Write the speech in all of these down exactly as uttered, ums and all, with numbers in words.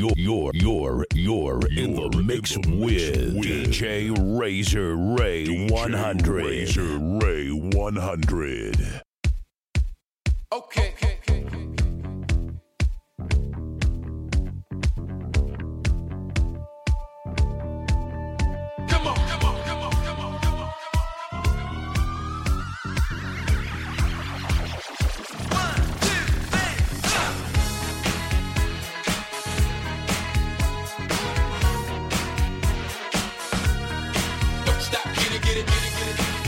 you're, you're, you're, you're in the mix with D J Razor Ray one hundred. Razor Ray one hundred. Okay. okay, okay, okay. Come on, come on, come on, come on, come on. One, two, three, four. Don't stop, get it, get it, get it, get it, get it.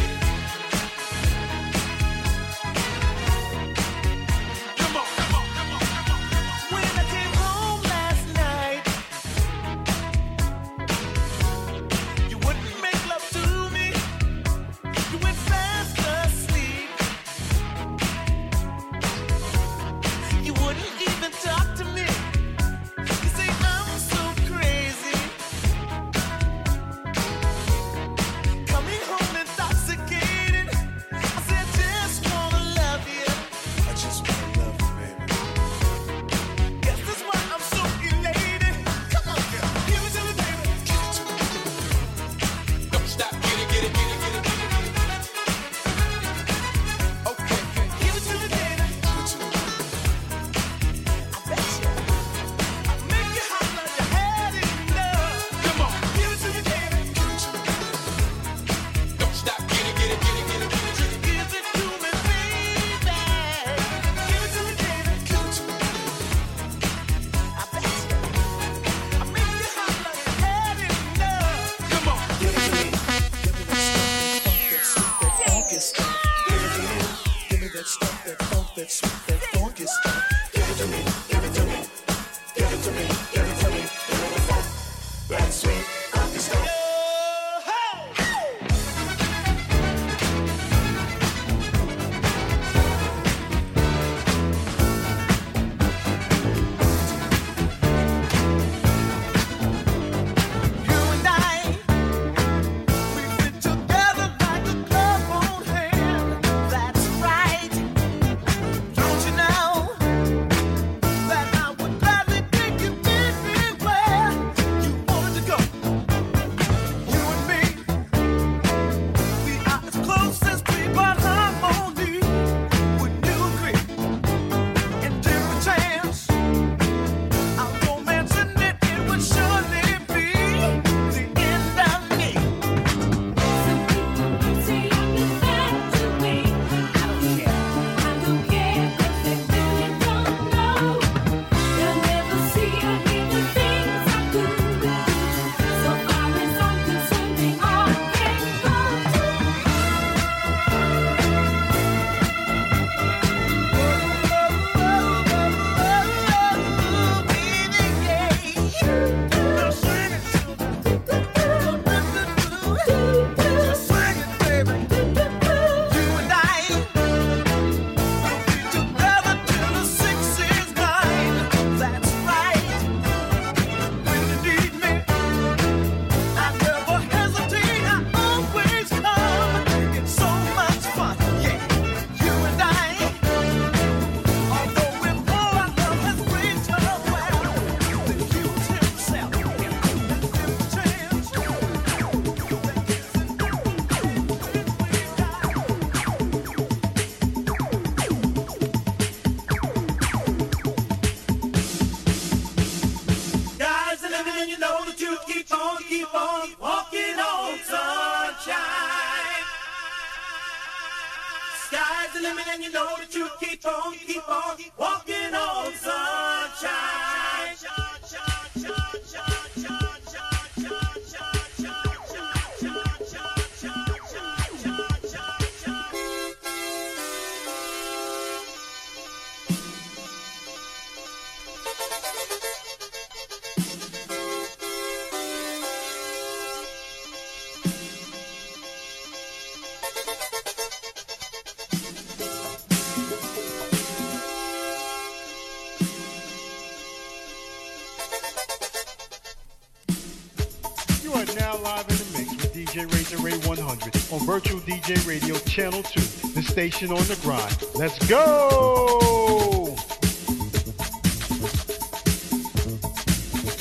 On Virtual D J Radio Channel two, the station on the grind. Let's go!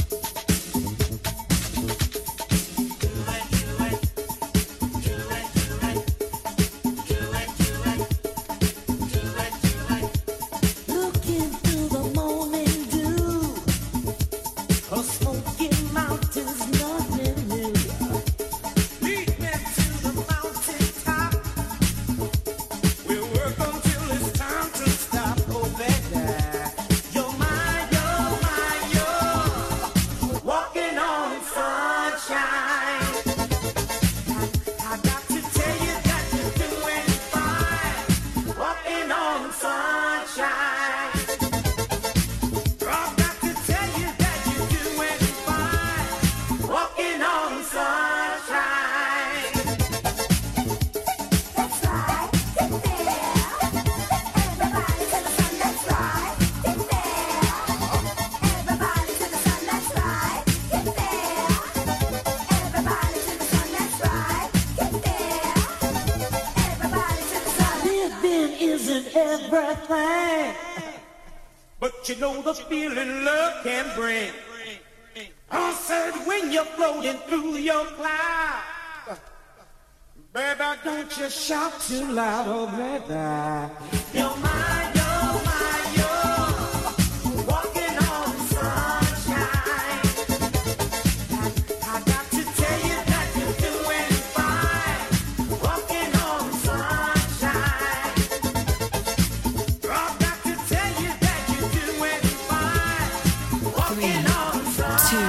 everything. But you know the feeling love can bring. I said when you're floating through your cloud, baby, don't you shout too loud, oh baby. You're mine, you're mine, you're walking on sunshine. I got to tell you that you're doing fine, walking on sunshine. I got to tell you that you're doing fine, walking on sunshine.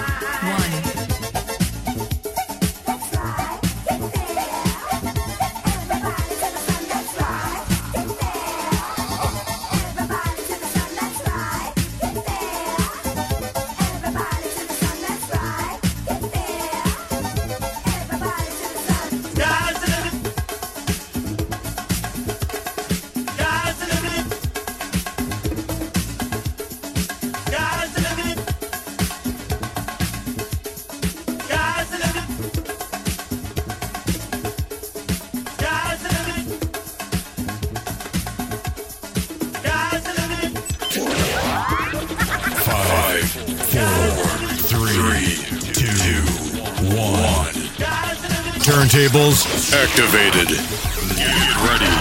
Turntables activated. Get ready.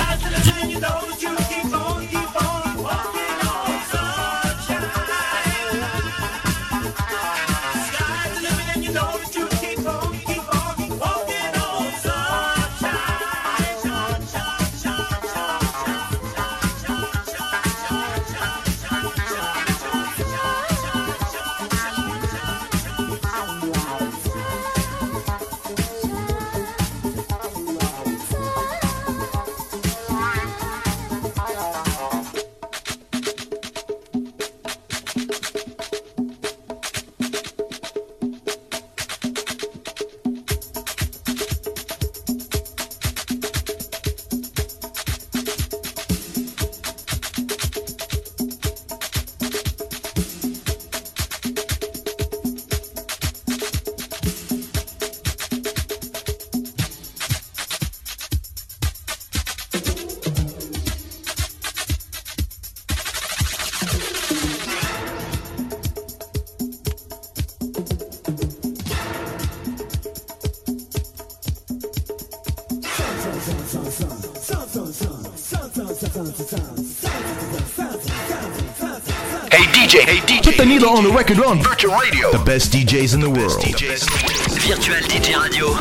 Hey D J, hey D J, put the needle on the record on Virtual Radio. The best D Js in the world. D Js. Virtual D J Radio.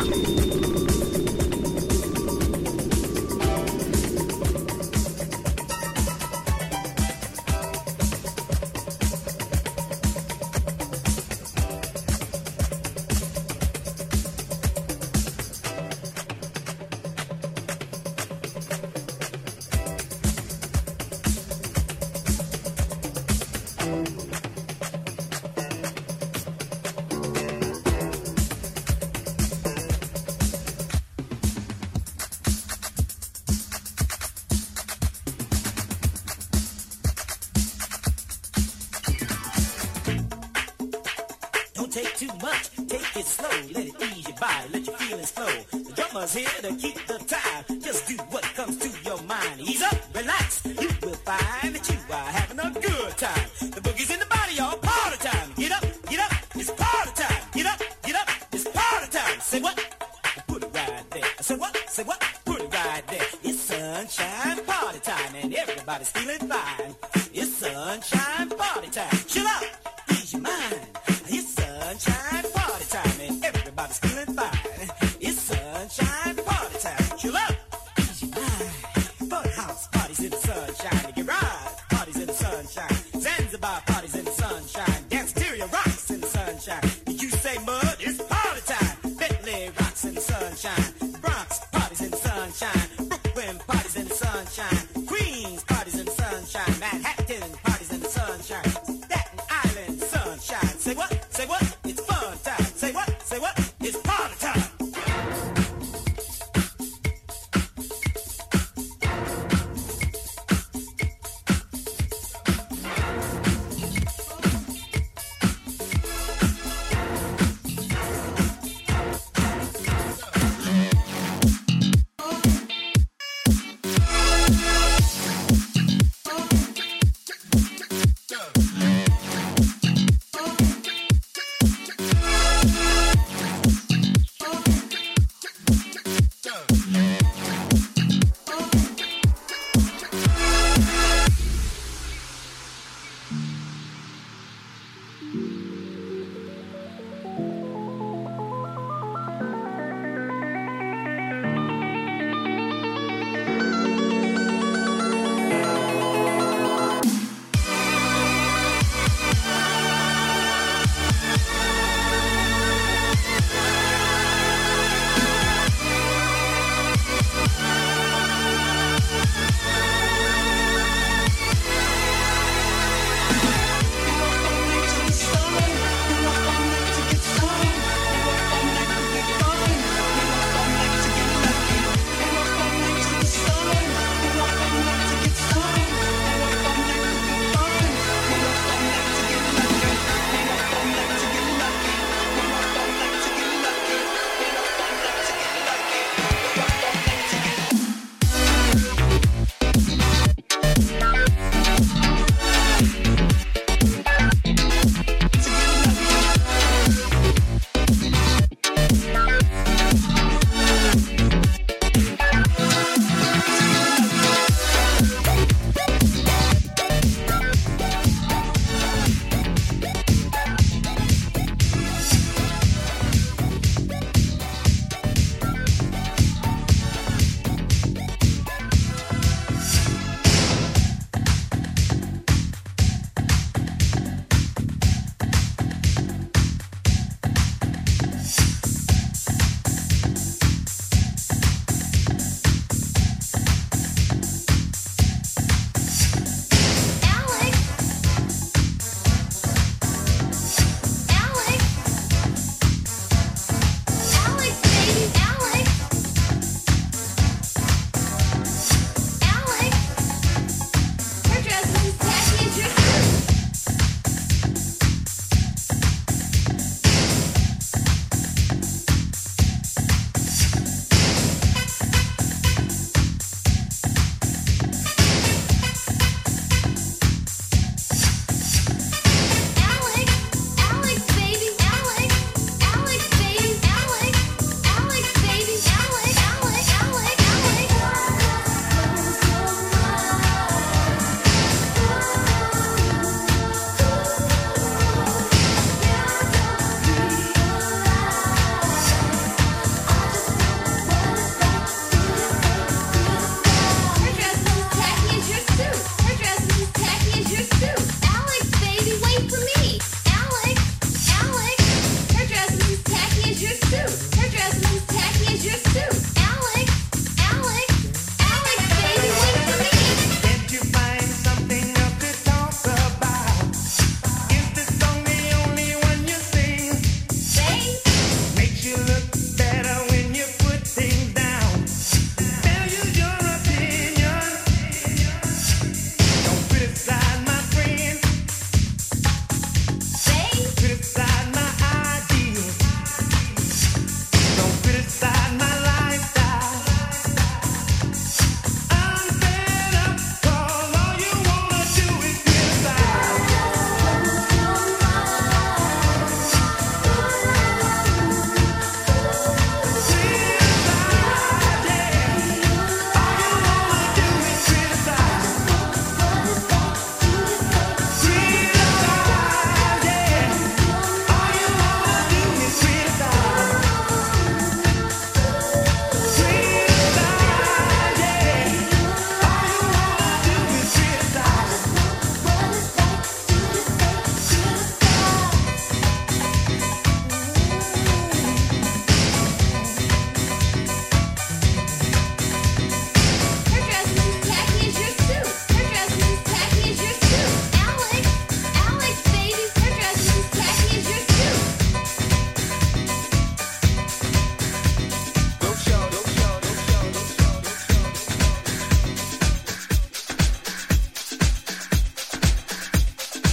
Take too much, take it slow, let it ease your body, let your feelings flow. The drummer's here to keep the time, just do what comes to your mind. Ease up, relax, you will find that you are having a good time. The boogie's in the body, all party time. Get up, get up, it's party time. Get up, get up, it's party time. Say what? Put it right there. Say what? Say what? Put it right there. It's sunshine party time and everybody's feeling fine. It's sunshine party time. Chill out, ease your mind. It's sunshine party time and everybody's feeling fine. It's sunshine party time. Chill out, ease your mind. Fun house parties in the sunshine. The garage parties in the sunshine. Zanzibar parties in the sunshine. Dance Syria rocks in the sunshine. Did you say mud? It's party time. Bentley rocks in the sunshine. Bronx parties in the sunshine. Brooklyn parties in the sunshine. Queens parties in the sunshine. Manhattan parties in the sunshine. Staten Island sunshine. Say what? Say what? It's fun time. Say what? Say what? It's party time.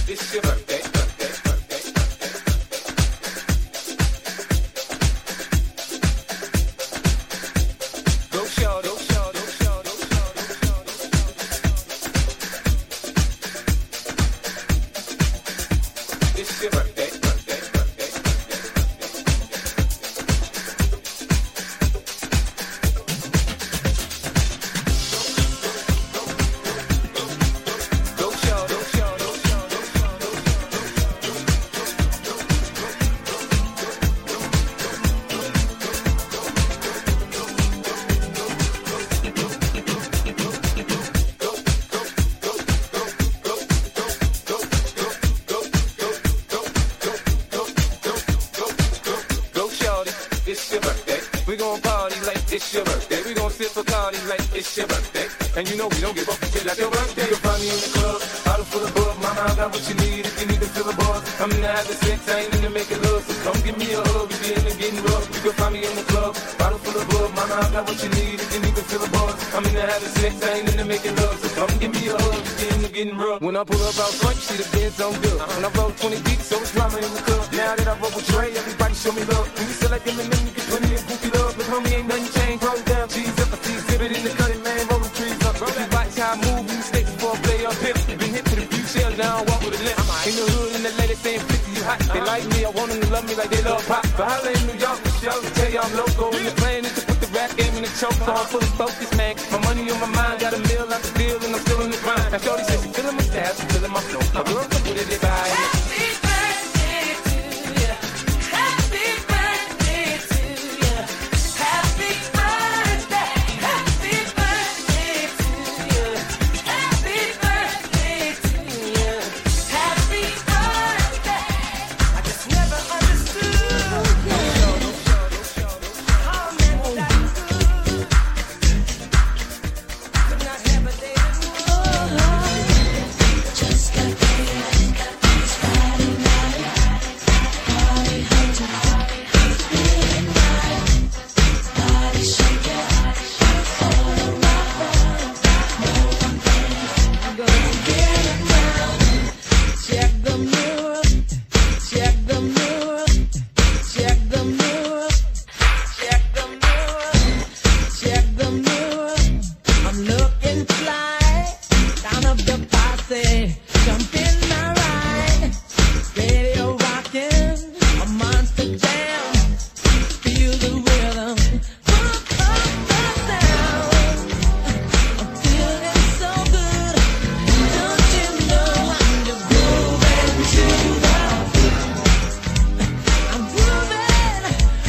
it's your birthday, birthday, birthday, birthday. Go short, go short, go short, go short, go short, go short. It's your birthday, birthday, birthday, birthday. Go short, go short, go short, go short, go Go shorty, it's your birthday. We gon' party like it's your birthday. We gon' sip Bacardi like it's your birthday. And you know we don't give up until like your birthday. You'll find me in the club, bottle full of bug. Mama, I got what you need if you need to fill a buzz. I'm in the having sex, I ain't in the making love. So come give me a hug if you're in the getting rough. You can find me in the club, bottle full of bug. Mama, I got what you need if you need to fill a buzz. I'm in the having sex, I ain't in the making love. So come give me a hug if you're in the getting rough. When I pull up out front, you see the Benz on good. When I roll twenty deep, so it's drama in the club. Now that I roll with Dre, everybody show me love. When you select them and then you get plenty of goofy love. But homie, ain't nothing changed. Roll down, cheese up, I see exhibit in the cutting, man. Roll the trees up. If you watch how I move, you stay before I play up here. Been hit with a few shells, now I walk with a limp. In the hood, and the lady saying fifty, you hot. They like me, I want them to love me like they love pop. But holla in New York, the show, tell you I'm local. And the plan is to put the rap game in the choke. So I'm fully focused, man. My money on my mind, got a meal out the deal, and I'm still in the grind. Now shorty says she feeling my style, she feeling my flow. My girl come with it, they buy it. Happy birthday to you. Happy birthday to you. Happy birthday. Happy birthday to you. Happy birthday to you. Happy birthday. I just never understood how many that could not have a day to just got Friday night, party hunting, midnight, body shaking, all around. No one there, gonna get it now. Check the mirror, check the mirror, check the mirror, check the mirror, check the mirror. I'm looking fly, down of the posse, jumping my ride, radio rocking, a monster jam, feel the rhythm, pump up the sound. I'm feeling so good, don't you know I'm just grooving to the beat. I'm grooving,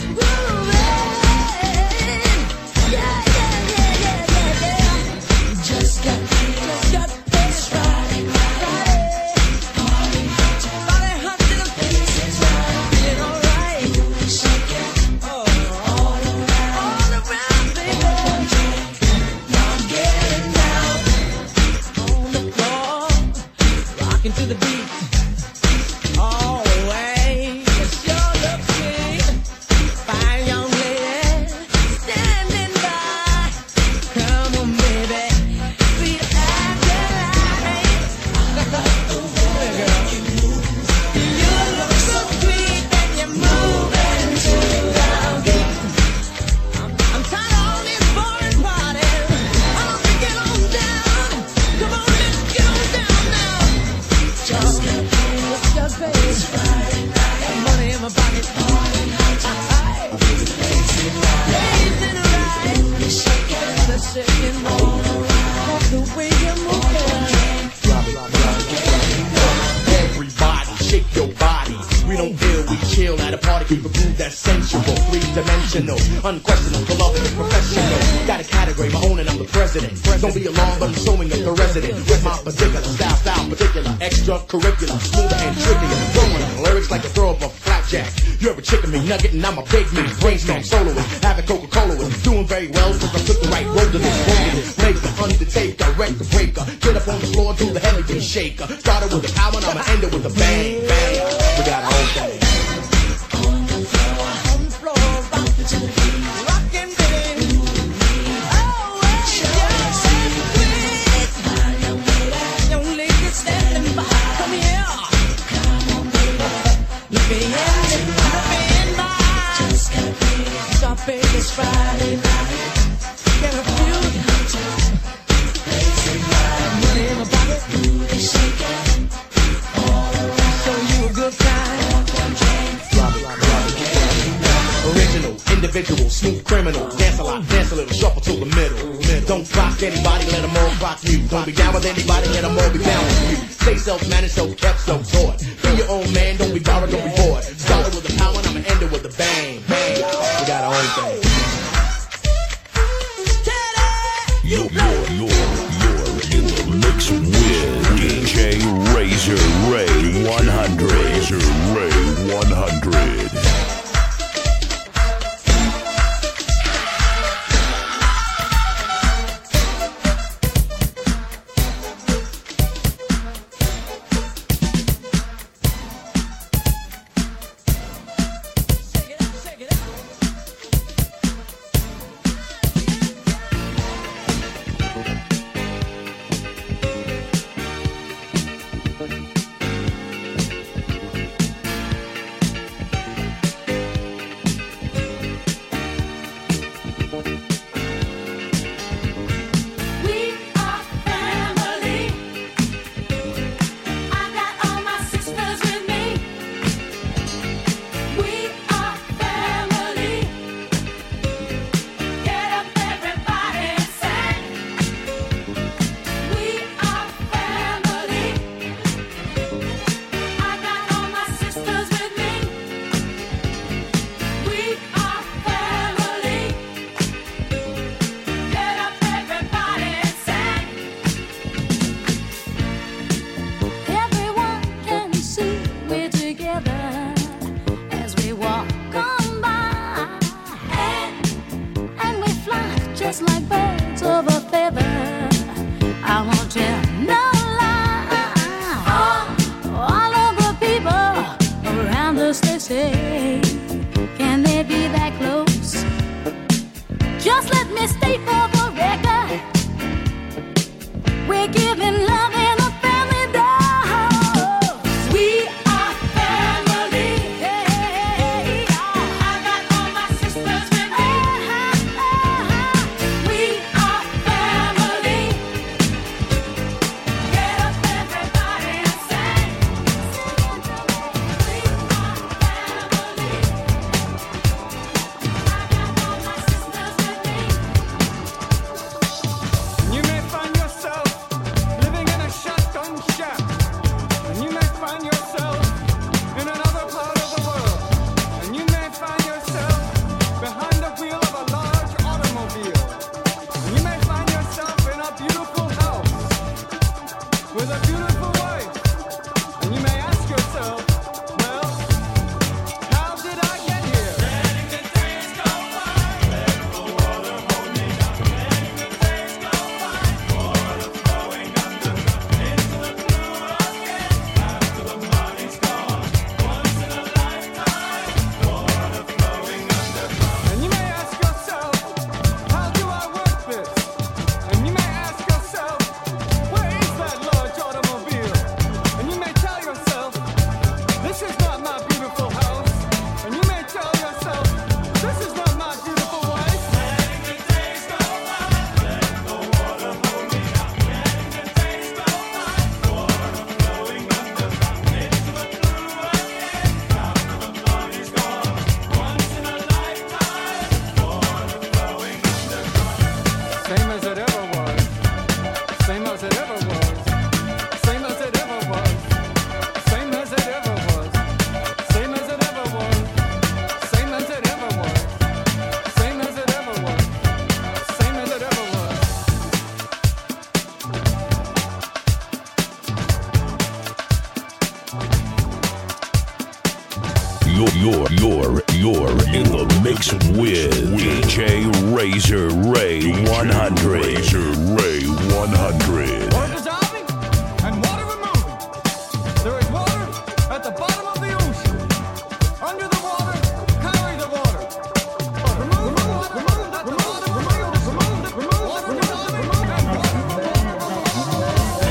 grooving, yeah, yeah, yeah, yeah, yeah, yeah. Just got, just got this Friday, Friday, party hunting, party hunting, feeling alright, shaking, oh, all around, all around, baby. Now I'm getting down on the floor, rocking to the beat. Always, sure look sweet, fine young lady, standing by. Come on, baby, sweet Adeline. You look so sweet and you're moving to the beat. I'm, I'm tired of all these boring parties. I don't think get on down. Come on, let's get on down now. Just got paid, just paid. Got money in my pocket. Blazing right, shaking, the shaking all around. The way you move Everybody, shake your body. We don't deal, we chill at a party. Keep a groove that's sensual, three-dimensional, unquestionable, love and professional. Got a category, my own, and I'm the president. Don't be alarmed, but I'm showing up the resident. With my particular style, style particular, extracurricular, smooth and trickier. Throwing lyrics like a throw of a flapjack. You're a chicken McNugget, and I'm a big meat. Brainstorm soloist, having Coca-Cola with. Doing very well, cause I took the right road to this. Road to this. Make the undertaker, wreck the breaker. Get up on the floor, do the heavy shaker. Started with a power, and I'ma end it with a bang, bang. We got our own thing. on the floor, on the floor, rocking to the beat, rocking, baby. Oh, it's just sweet. Young lady standing by, come here. criminal. Dance a lot, dance a little, shuffle to the middle. Don't rock anybody, let them all rock you. Don't be down with anybody, let them all be down with you. Stay self-managed, so kept, so taught. Be your own man, don't be borrowed, don't be bored. Started with a power and I'ma end it with a bang. Bang, we got our own thing. You're, you're, you're, you're in the mix with D J Razor Ray one hundred. Razor Ray one hundred. You're, you're, you're in the mix with D J Razor Ray one hundred. Razor Ray one hundred. Water dissolving and water removing. There is water at the bottom of the ocean. Under the water, carry the water. Remove the water, remove the water, remove the remove the remove water dissolving and water removing.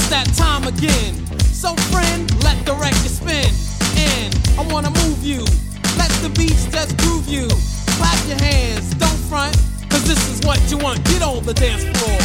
that time again. So friend, let the record spin. And I wanna move you. Let the beats just groove you. Clap your hands, don't front, cause this is what you want. Get on the dance floor.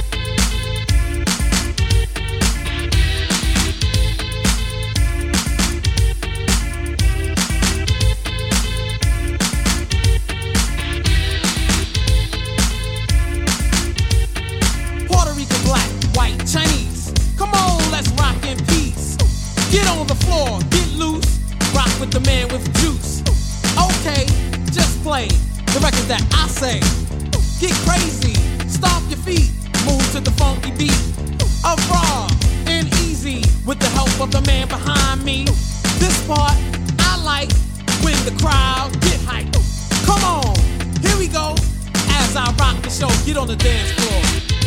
Puerto Rican, black, white, Chinese. Come on, let's rock in peace. Get on the floor, get loose. Rock with the man with juice. Okay, just play the record that I say. Get crazy, stomp your feet, move to the funky beat of raw and easy with the help of the man behind me. This part I like when the crowd get hyped. Come on, here we go. As I rock the show, get on the dance floor.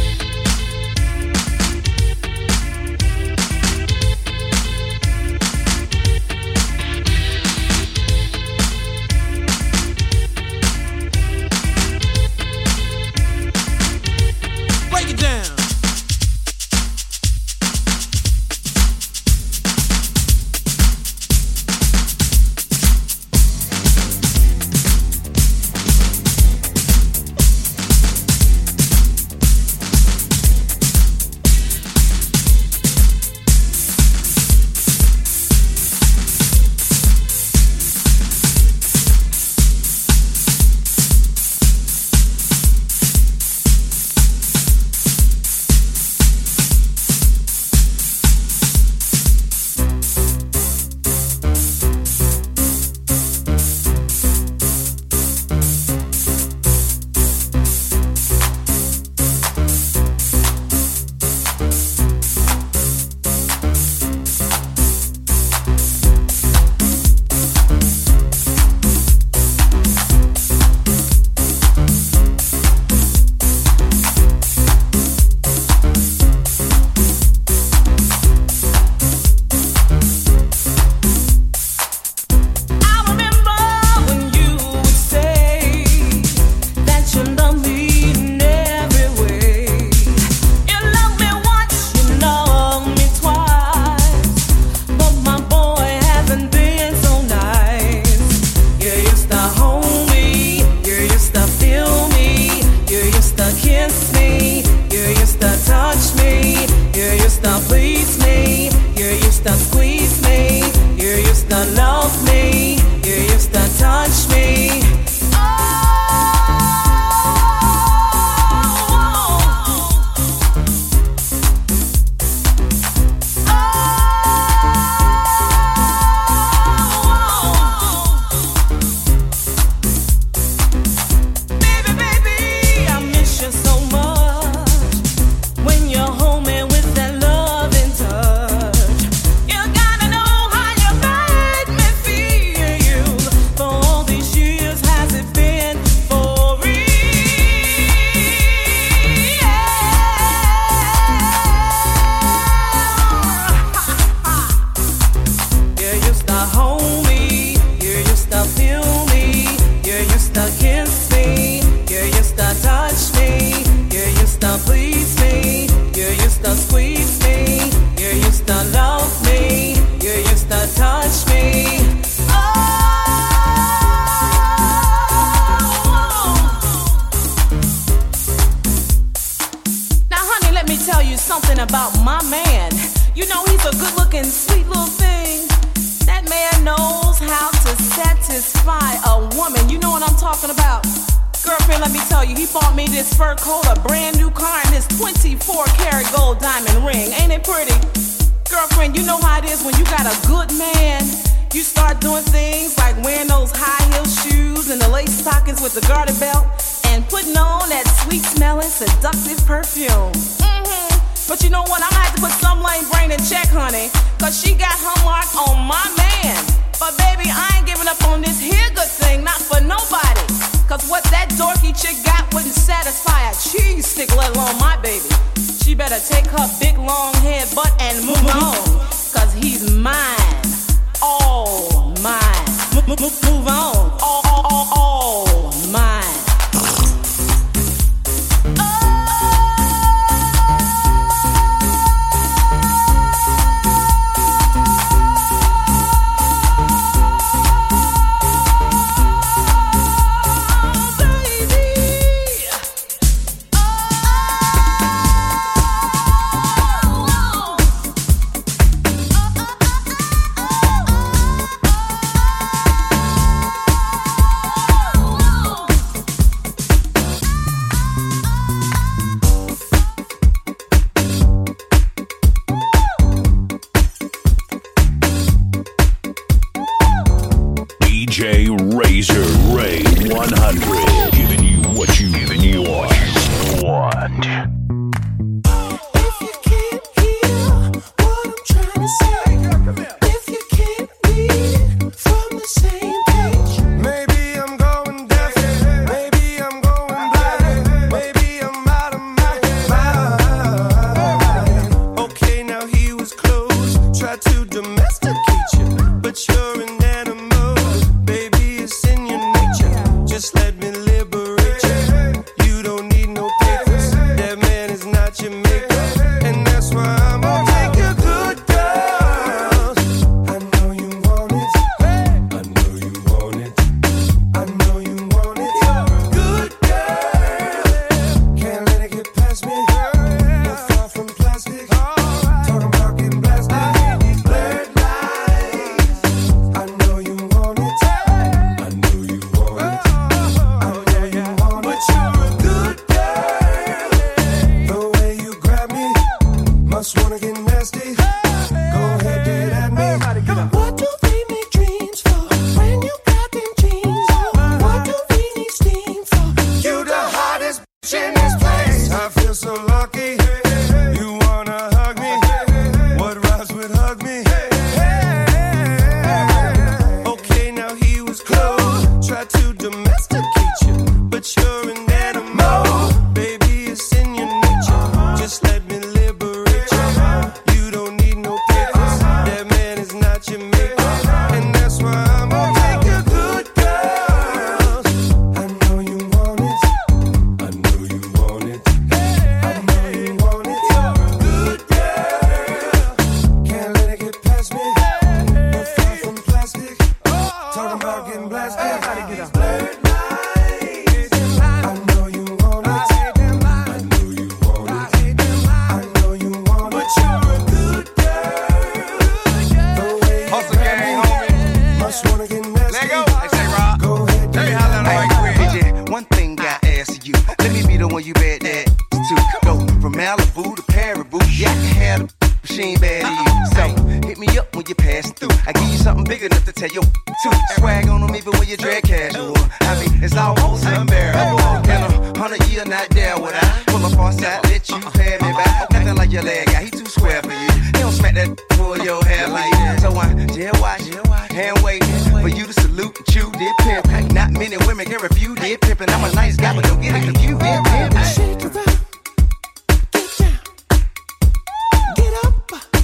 Move on, all, all, all, all mine. Oh. hundred. Giving you what you, giving you what you want. If you can't hear what I'm trying to say, if you can't read from the same page, Maybe I'm going deaf, maybe I'm going blind, maybe I'm out of my mind. Okay, now he was close, tried to domesticate you, but you're an animal, baby, it's in your nature. Just let me liberate you. You don't need no papers, that man is not your maker, and that's why I'm gonna take your good girls. I know you want it, I know you want it. I know you want it. You're a good girl. Can't let it get past me. You're far from plastic. Talking about getting blasted. These blurred lines. I know you want it. I know you want it. I know you want it. But you're a good girl. The way you grab me, must wanna get nasty. Go ahead, do it at me. what do we make dreams for when you got them jeans on? What do we need steam for? You the hottest bitch in this place. I feel so lucky. You wanna hug me? What rhymes with hug me? Okay, now he was close. Tried to domesticate you, but you're an animal. Baby, it's in your nature. Just let me liberate you. You don't need no papers. That man is not your maker, and that's why I'm gonna take your good girls. I know you want it. I know you want it. I know you want it. You're a good girl. Can't let it get past me. You're far from plastic. Talking about getting blasted. These blurred lines. I know you want it. I know you want it. I know you want it. But you're a good girl. The way you Hustle gang, homie. must wanna get nasty. Let go. Hey, say Rob. Go ahead, do Let me it. holler at him right quick. D J, one thing I ask you. Let me be the one you bet that to. Go from Malibu to Paribu. Yeah, I can have the she ain't bad to you. So hit me up when you pass through. I give you something big enough to tell you to. Swag on them even when you drag casual. I mean, it's almost unbearable. In a hundred year, not there would I pull up on side, let you pay me back. Nothing like your leg guy, he too square for you. He don't smack that pull your hair like that. So I jail watch, hand waiting for you to salute and chew, did pimp. Not many women can refuse, did pimpin'. I'm a nice guy, but don't get it confused, did pimp. Shake it up, get down, get up.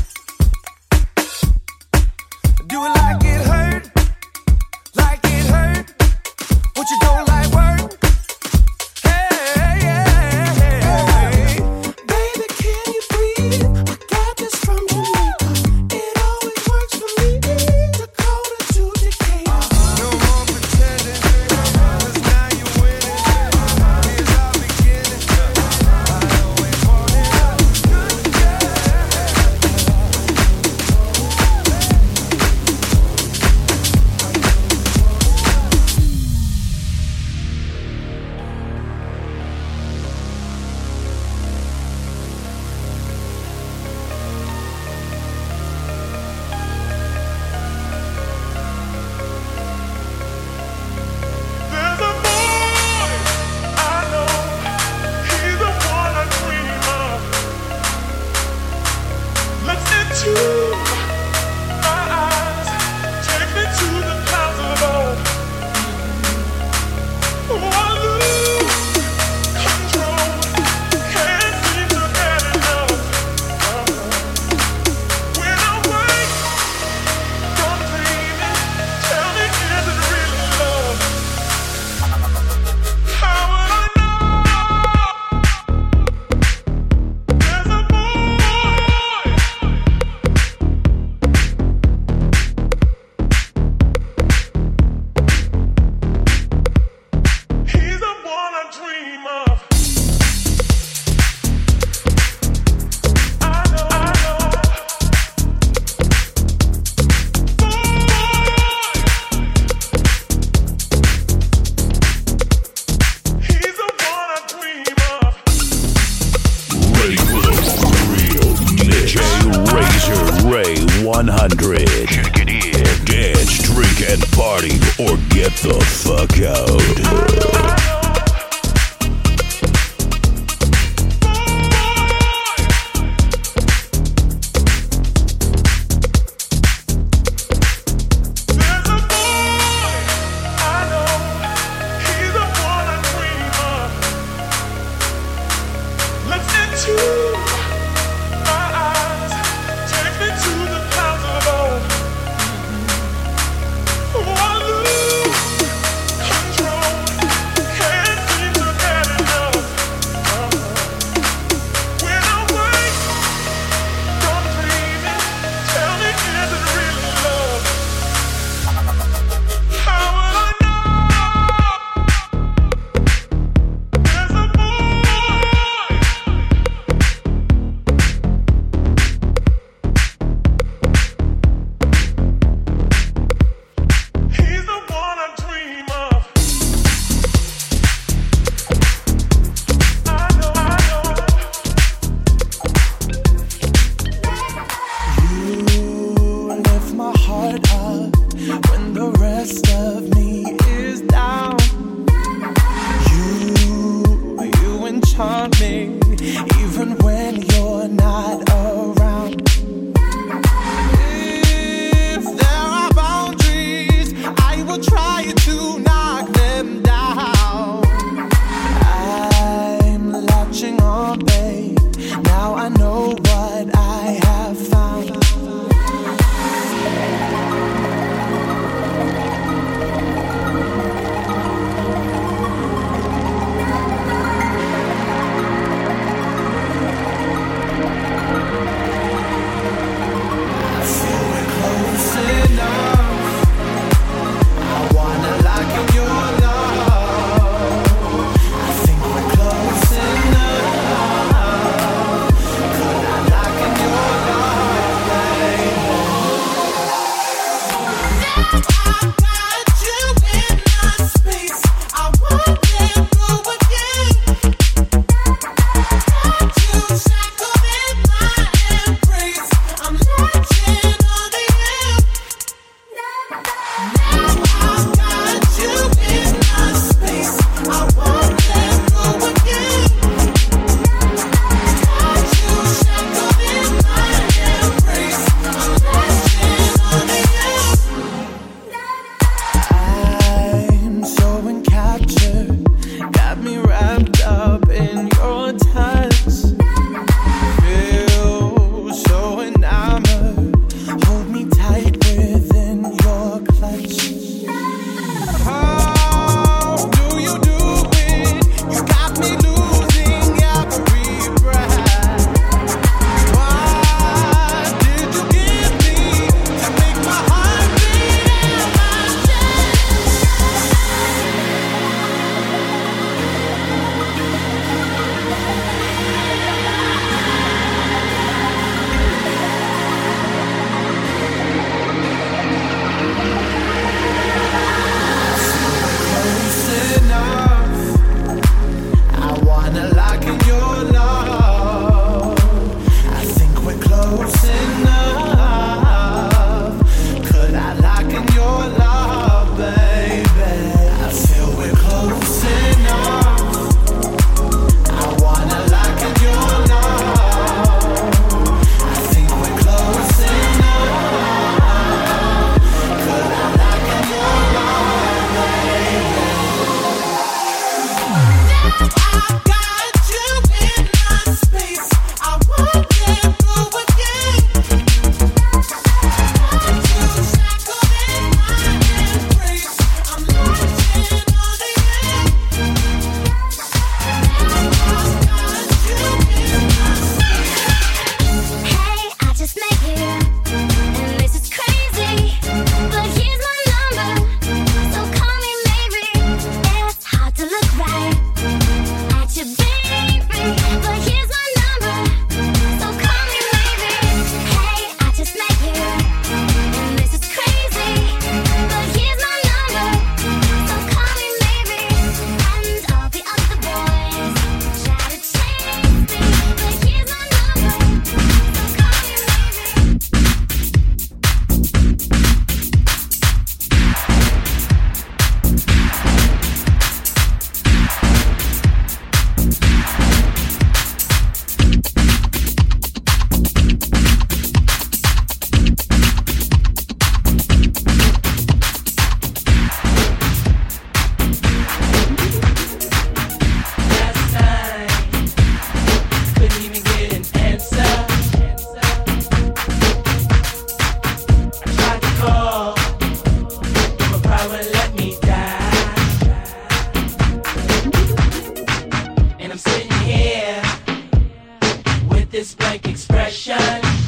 Do it like it hurt, like it hurt. What you don't like work? Hey, hey, hey, hey. Baby, can you breathe? I got this from Jamaica. It always works for me. Dakota to Decatur. No more pretending, 'cause now you're winning. Here's our beginning. I always wanted a good girl. There's a boy I know, he's the one I dream of. Looks into my eyes, take me to the clouds above. Oh, I lose control, can't seem to get enough. When I wake from dreaming, tell me, is it really love? How would I know? There's a boy. He's the one I dream of. I know, I know. Boy. He's the one I dream of. Ready for the real D J Razor Ray one hundred. Check it in. Dance drink and party or get the fuck out. Your love. this blank expression.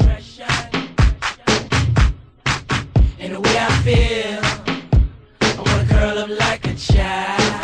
And the way I feel, I wanna curl up like a child.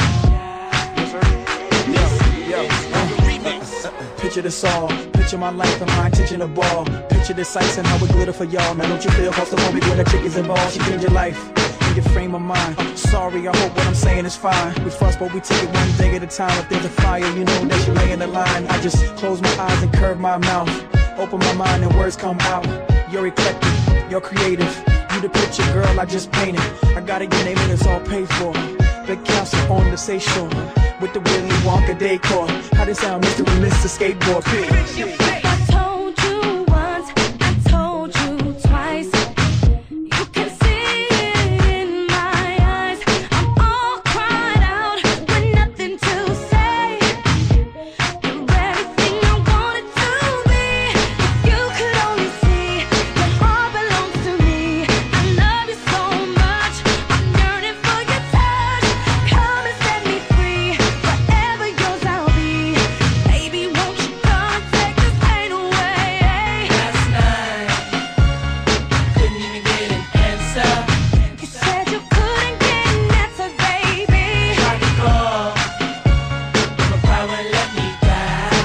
Picture this all, picture my life and my intention to ball. Picture this sights and how it glitter for y'all. Man, don't you feel claustrophobic when the chick is involved? She changed your life and your frame of mind. I'm sorry, I hope what I'm saying is fine. We fuss, but we take it one day at a time. If there's a fire, you know that you lay in the line. I just close my eyes and curve my mouth, open my mind and words come out. You're eclectic, you're creative. You the picture, girl, I just painted. I gotta get name and it's all paid for. Big council on the seashore with the Willy Wonka decor. How this sound, Mister and Mister Skateboard? I told you once, I told you twice. You can see it in my eyes. I'm all cried out with nothing to say. You're everything I wanted to be. If you could only see, your heart belongs to me. I love you so much, I'm yearning for your touch. Come and set me free, forever yours I'll be. Baby, won't you come take this pain away? Last night, couldn't even get an answer. You said you couldn't get an answer, baby. Tried to call, but my pride wouldn't let me die.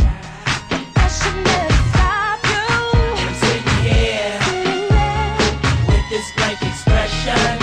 I should never stop you. And I'm sitting here with this blank expression.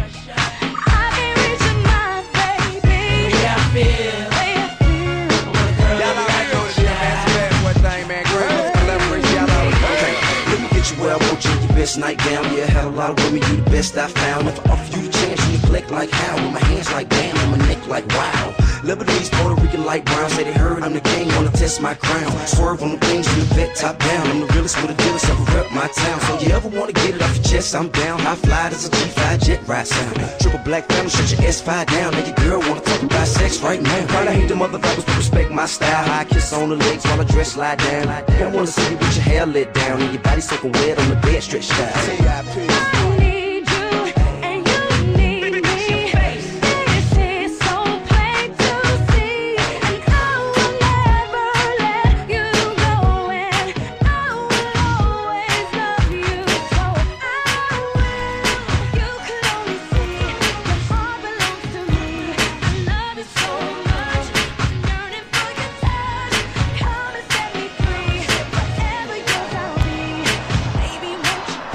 I can't reach your mind, baby. The way I feel, Way I feel. I wanna curl Y'all up already like know a this shit, man. It's a child. bad boy thing, man. Great music collaboration. Y'all already know. Okay, let me get you where I want you, your best nightgown. Yeah, had a lot of women, you the best I found. If I offer you the chance, you neglect like how? With my hands like damn, and my neck like wow. Lebanese, Puerto Rican, light brown. Say they heard I'm the king, wanna test my crown. Swerve on the things from the vet top down. I'm the realest with the dealest, ever rep my town. So you ever wanna get it off your chest, I'm down. High fly, there's a G five jet ride sound. Triple black family, shut your S five down. Now your girl wanna talk about sex right now. Probably hate them other rappers, but respect my style. High kiss on the legs while I dress slide down. I wanna see you with your hair let down and your body soaking wet on the bed stretched out. I need you and you need me. This is so plain to see, and I will never let you go. And I will always love you, so I will. You could only see, your heart belongs to me. I love you so much, I'm yearning for your touch. Come and set me free, forever yours I'll be. Baby, won't you?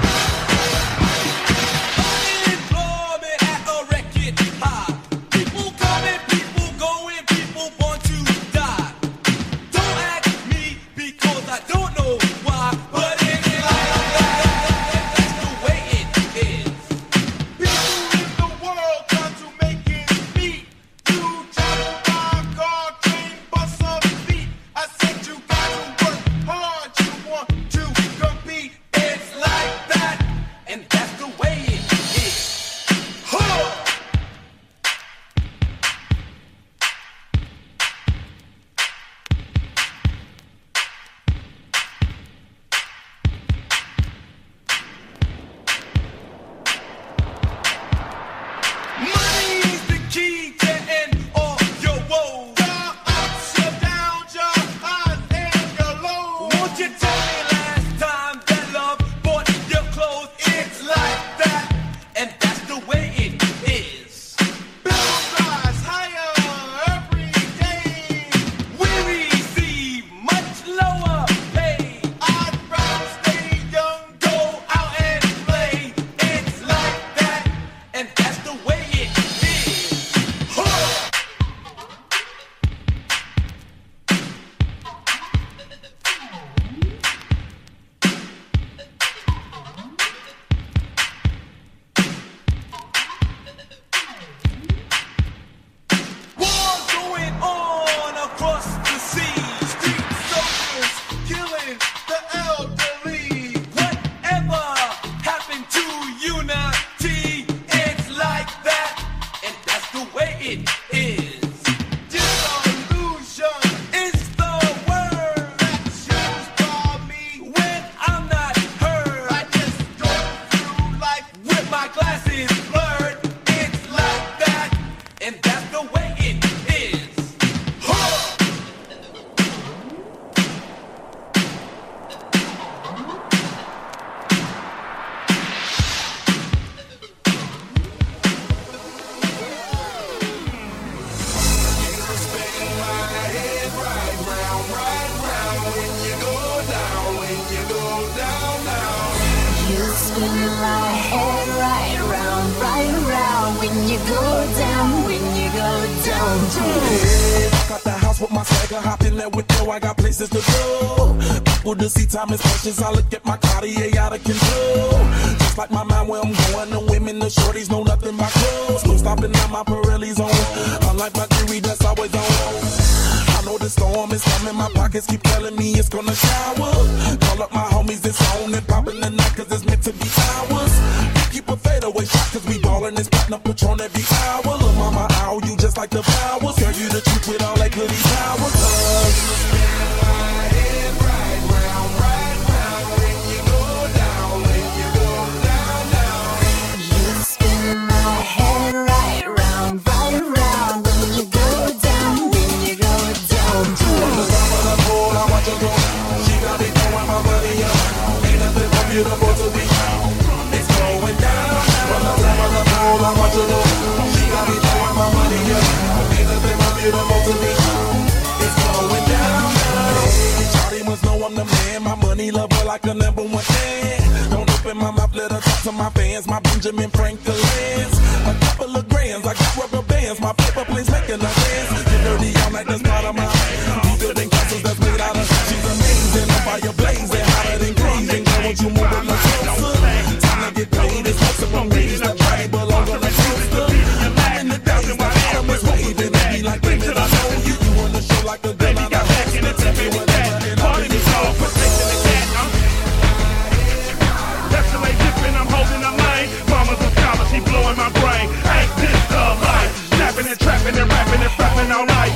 spin my head right round, right around when you go down, when you go down. Yeah, got the house with my swagger, hop in there with yo, I got places to go. People to see, time is precious, I look at my Cartier out of control. Just like my mind where I'm going, the women, the shorties know nothing but clothes. No stopping at my Pirelli's on, unlike my jewelry that's always on. I know the storm is coming, my pockets keep telling me it's gonna shower. Call up my homies, it's on and popping the night cause it's meant to be ours. We keep a fadeaway shot cause we ballin' this platinum Patron every hour. Look mama, ow, you just like the flowers. Girl, you the truth with all that goody power. Cause you spin my head right round, right round when you go down, when you go down, down. You spin my head right round, right around when you go down, when you go down. From the top of the pool, I watch her go. She got me throwing my money up. Ain't nothing more beautiful to me. It's going down. From the top of the pool, I watch her go. She got me throwing my money up. Ain't nothing more beautiful to me. It's going down. Hey, Charlie must know I'm the man. My money lover like a number one fan. Don't open my mouth, let her talk to my fans. My Benjamin Franklin's. A couple of grands, I got rubber bands. My paper planes making a dance. Get dirty all night, that's part of my building castles that's made out of. She's amazing, I'm fire blazing, hotter than crazy. Girl, won't you move a little closer? Time to get paid, it's possible ways that body belong on the coaster. I'm in the days, my bottom is waving. They be like, baby, I know you. You on the show like a girl, I'm not asking to tell me whatever. And I'll be all protecting the cat. That's the way different, I'm holding a line. Mama's a scholar, she blowing my brain. Ain't this the life? Snapping and trapping and rapping and frapping all night.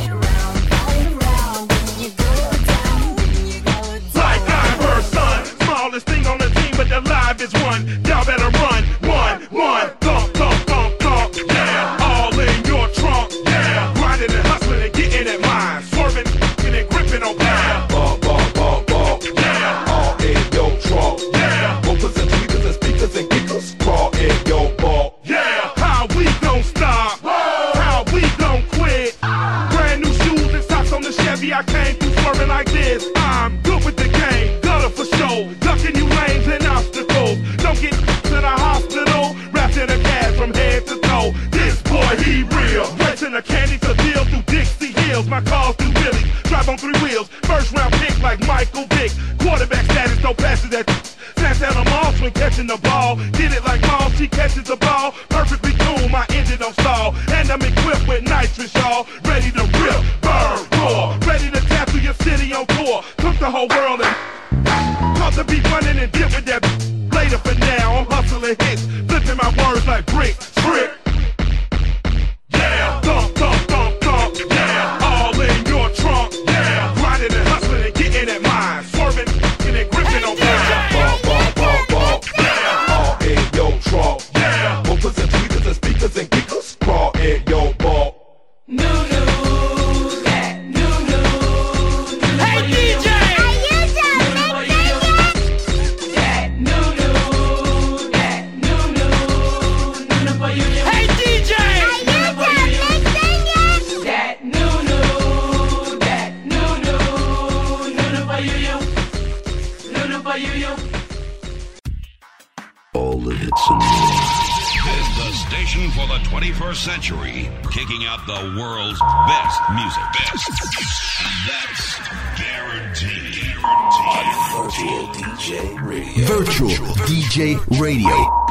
Like I'm her son, smallest thing on the team, but the live is one. Y'all better run, one, one, thump, thump, thump, thump. Yeah, all in your trunk. Yeah, grinding and hustling and getting it mine, swerving and gripping on power. Ball, ball, ball, ball. Yeah, all in your trunk. Yeah, whoopers and tweeters and speakers and kickers, crawl in your ball. Yeah, how we gon' stop? Whoa. How we gon' quit? Brand new shoes and socks on the Chevy. I came through swerving like this. I'm good with the game, gutter for show. Ducking you lanes and obstacles. Don't get to the hospital. Wrapped in a cast from head to toe. This boy, he real. Renting a candy to deal through Dixie Hills. My cars through Billy. Drive on three wheels. First round pick like Michael Vick. Quarterback status, no passes that. Santana Moss when catching the ball. Did it like Moss, she catches the ball. Perfectly cool, my engine don't stall. And I'm equipped with nitrous, y'all. Ready to rip, burn, roar. Ready to tap through your city on tour. Took the whole world and caught the beat running and dip with that. Later for now, I'm hustling hits. Flipping my words like brick, trick. Yeah, thump, thump, thump, thump. Yeah, all in your trunk. Yeah, grinding and hustling and getting at mine. Swerving and then gripping on mine. Ball, ball, ball, ball. Yeah, all in your trunk. Yeah, whoopers and tweeters and speakers and kickers, crawl in your ball. New news, that new news. Hey D J, are you done that new news, that new news, new news for you. Hey D J, are you done mixing yet? That new news, that new news, new news for you, new news for you. All the hits and more. This is the station for the twenty-first century, kicking out the world's best music. Best. That's guaranteed. On Virtual D J Radio. Virtual D J Radio.